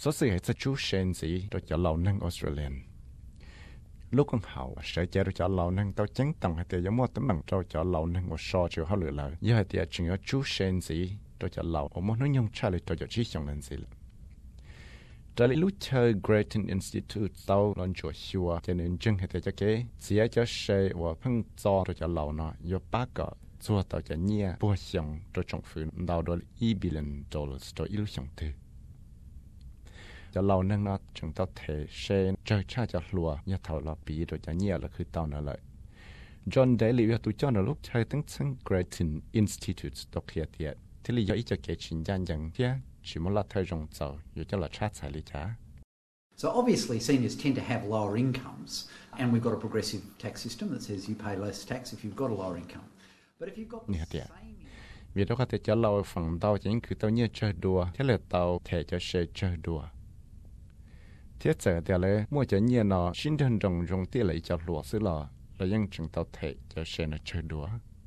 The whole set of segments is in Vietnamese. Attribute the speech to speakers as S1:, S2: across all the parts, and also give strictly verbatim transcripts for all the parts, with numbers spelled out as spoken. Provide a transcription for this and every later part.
S1: số sự hệ sẽ chú sen gì rồi cho lâu nâng Australian lúc con hậu sẽ chơi rồi cho lâu nâng tao chứng tầng hay thì giống một tấm bằng trâu cho lâu nâng một so chiều họ lựa lời như hay thì chỉ có chú sen gì rồi cho lâu ở một nó nhung trả lời rồi cho chỉ xong lần gì trở lại lúc chơi Grattan Institute tao lần chuột xua cho nên chứng hay thì cho cái sẽ cho xe và phân cho rồi cho lâu nó do ba cái做到这年不想这政府拿到一 billion dollars 这一路上头，就老能那挣到提升，这差就落一头了比着这年了去到那来。John Daly 要读叫那lúc chơi tiếng Anh Grattan Institute 都可以的，这里有一个给钱人人的，只么拉太容走，有叫了差彩里家。
S2: So obviously seniors tend to have lower incomes, and we've got a progressive tax system that says you pay less tax if you've got a lower income.
S1: Nè tiệt, vì đó có thể cho lâu phần tàu chínhคือtàu nhớ chơi đùa, thế là tàu thể cho xe chơi đùa. Thiết giờ thì là mua cho nhớ nó xin đơn đồng dùng tiền lấy cho lúa xứ lò, là những trường tàu thể cho xe nó chơi đùa.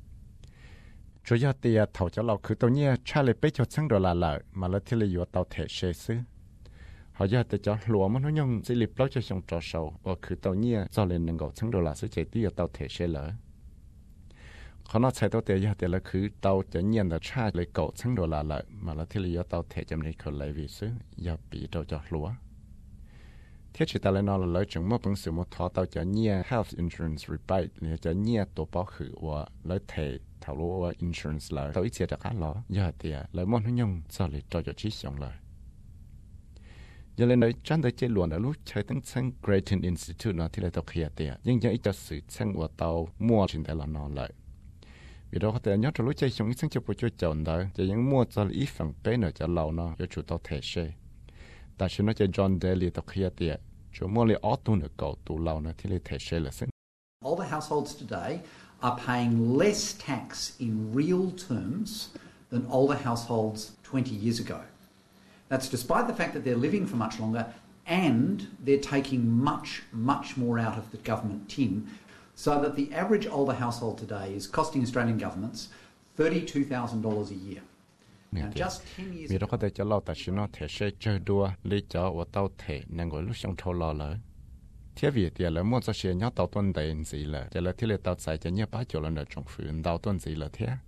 S1: Chủ yếu thì thầu cho lâuคือtàu nhớ trả lại bé cho sáng đồ là lợi, mà là thế là yếu tàu thể xe xứ. Họ giờ thì cho lúa mà nó nhung sẽ liệp lót cho xong trò sầu, vàคือtàu nhớ cho lên nâng gạo sáng đồ là xứ chạy tí tàu thể xe lỡ.เขาน่าใช้ตัวเตียแต่ละคือเตาจะเงียนแต่ชาเลยเก่าทั้งโดลาละมาแล้วที่เลยเตาเทจำในคนเลยวิซื้อยาปีเราจะหลัวเทียชิตาเลยนอนเลยจึงมั่วเป็นสื่อมั่วท้อเตาจะเงีย health insurance rebate เนี่ยจะเงียตัวป้อคือว่าเลยเทถาวรว่า insurance เลยตัวอีเสียจากการล้อยาเตียเลยมั่วทั้งยงจะเลยเราจะชี้ส่งเลยอย่าเลยในจันได้เจริญแต่รู้ใช้ตั้งชั้น Grattan Institute นะที่เลยตัวเขียเตียยังยังอีจะสื่อชั้นว่าเตามั่วชินแต่ละนอนเลยvì đó có thể nhớ trong lúc chơi xong ít sinh cho bộ chơi chọn đó chỉ những mua cho ít phần bé nữa cho lâu nó cho chủ tàu thể xe tại sao nó chơi John Daly tàu kia tiệt chủ mua lấy auto nữa cầu tụ lâu nó thì lấy thể xe là xin.
S2: Older households today are paying less tax in real terms than older households twenty years ago. That's despite the fact that they're living for much longer and they're taking much, much more out of the government tin. So that the average older household today is costing Australian governments thirty-two thousand dollars a year. Now, just ten years ago...
S1: Vì đó có thể cho lâu tại nó thể sẽ chơi đua, lý cho và tàu thể nên gọi lúc xong thâu lo lỡ. Thế vì thì là muốn cho xe nhớ tàu tuần đầy gì là, thì là thế là tàu chạy cho nhớ bá chỗ là trong phủ tàu tuần gì là thế.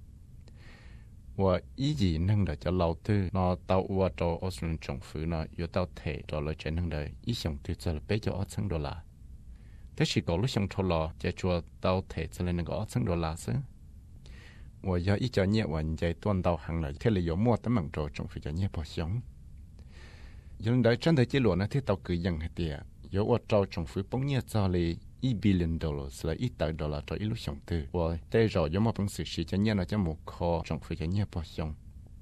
S1: Và ý gì nâng đợi cho lâu tư, nó tàu và cho Australian trong phủ nó yếu tàu thể cho lời chạy nâng đợi, ý xong tư cho là bé cho ớt đô la. Thế chỉ có lúc xong thâu lò, chỉ chùa tàu thể cho nên có sáu đô la xứ. Và do ý cho nhẹ và chạy tuần tàu hàng này, thế là có mua tấm bằng trò trong phía cho nhẹ bỏ sống. Do nên đấy chân thấy chế luận là thế tàu cứ dần hết tìa, do ở trâu trong phía bóng nhẹ cho là một billion dollars là ít tờ đô la cho ít lúc xong tư. Và thế rồi do một bằng sự sĩ cho nhẹ nó cho một kho trong phía cho nhẹ bỏ sống.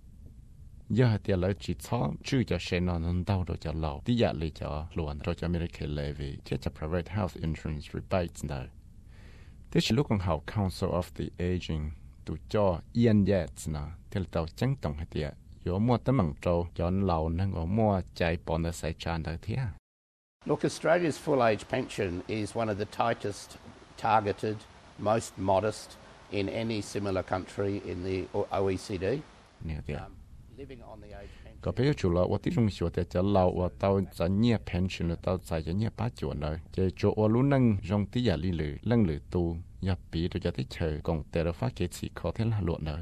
S1: giờ thì là chỉ cho chú cho xe nó nên đau rồi cho lâu tí giả lý cho luôn rồi cho Medicaid levy thế cho private health insurance rebates này thế chỉ lúc còn học Council of the Aging tụ cho Ian Yates nè thì là tàu trắng tổng hết tiệt có mua tấm bằng trâu cho lâu nên có mua chạy bọn nó sẽ tràn được thế.
S3: Look, Australia's full age pension is one of the tightest targeted, most modest in any similar country in the O E C D.
S1: Nè tiệt có bây giờ chủ là tôi dùng số để cho lâu và tao trả nhẹ pension là tao trả cho nhẹ ba triệu nữa chỉ chỗ ở lúc nâng trong tí giả lý lử lăng lử tu nhập bí rồi cho tới chờ còn để nó phát cái gì khó thế là luận nữa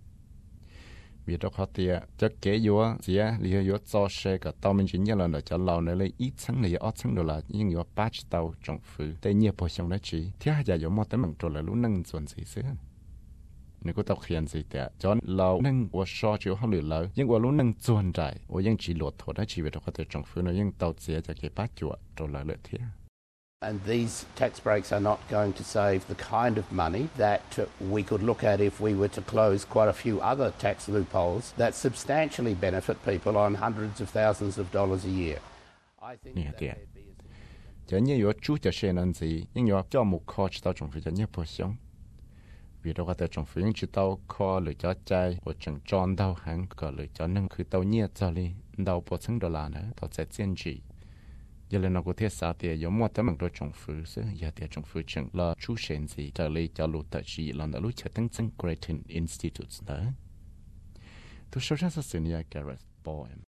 S1: vì đó khó tiệt cho kế yếu gì á lý yếu cho xe cả tao mình chỉ nhớ là cho lâu nữa lấy ít tháng này ở tháng đó là nhưng yếu ba tao trong phủ để nhẹ bỏ xong đó chỉ thế hai giờ yếu một tấm bằng trò là lúc nâng chuẩn gì xưa nếu có tao khiển gì thế cho lâu nâng và so chiếu không lừa lỡ nhưng mà lúc nâng chuẩn trái và nhưng chỉ lột thổ đã chỉ về đó có thể trong phủ nó nhưng tao sẽ cho cái bát chuột rồi là lợi thế.
S3: And these tax breaks are not going to save the kind of money that we could look at if we were to close quite a few other tax loopholes that substantially benefit people on hundreds of thousands of dollars a year. I think that they'd be as...
S1: Chả như yếu chú cho xe nên gì, nhưng yếu cho một kho chỉ tao trong phía cho nhé bổ sống. Vì đó có thể trong phía chỉ tao kho lựa cho chạy, và chẳng tròn đau hẳn, có lựa cho nâng khứ tao nhé cho li, đau bổ sống đô la nữa, tao sẽ chiến trị. Giờ lên nó có thể sao thì có một tấm bằng đôi trong phủ chứ giờ thì trong phủ chẳng là chú sen gì trở lại cho lụt tại gì là nó lụt cho tăng tăng Grattan Institute đó. Tôi sau đó sẽ xin nhà Gareth Boyle.